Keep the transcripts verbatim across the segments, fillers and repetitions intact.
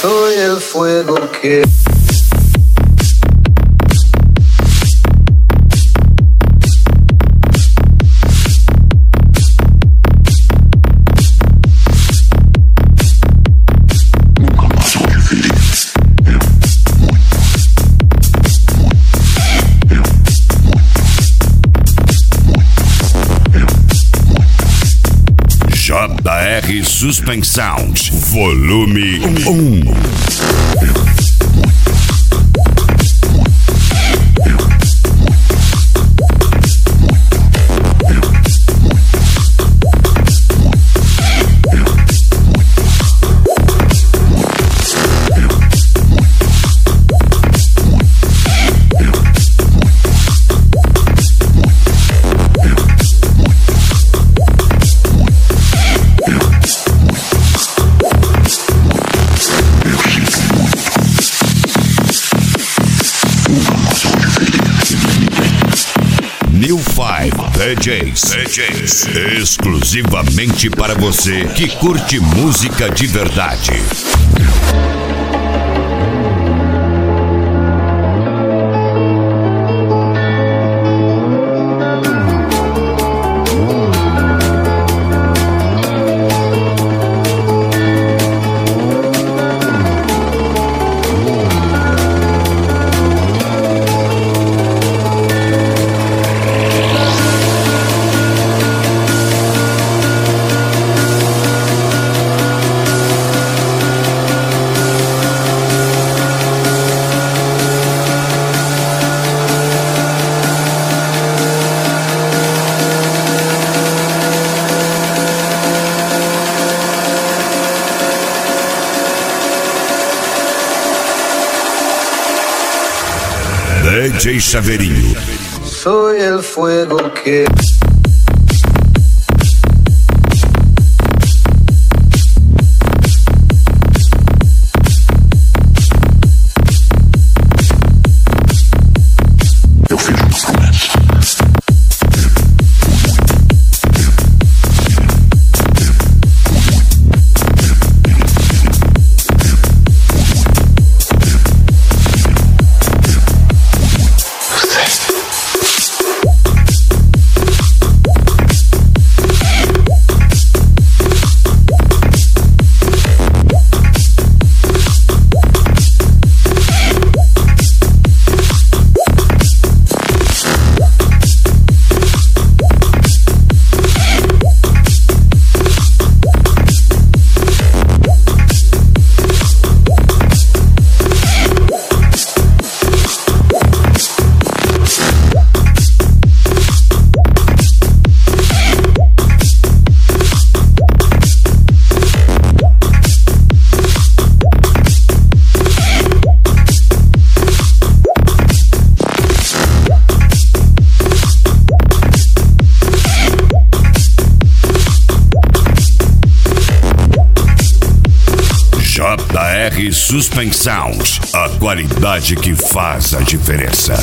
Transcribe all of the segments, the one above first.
Soy el fuego que... J R Suspense Sound, volume um. New Five D Js, D Js, exclusivamente para você que curte música de verdade. D J Chaveirinho. Soy el fuego que... Eu fiz uma promessa. J R Suspense Sound, a qualidade que faz a diferença.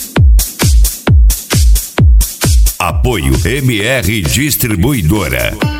Apoio M R Distribuidora.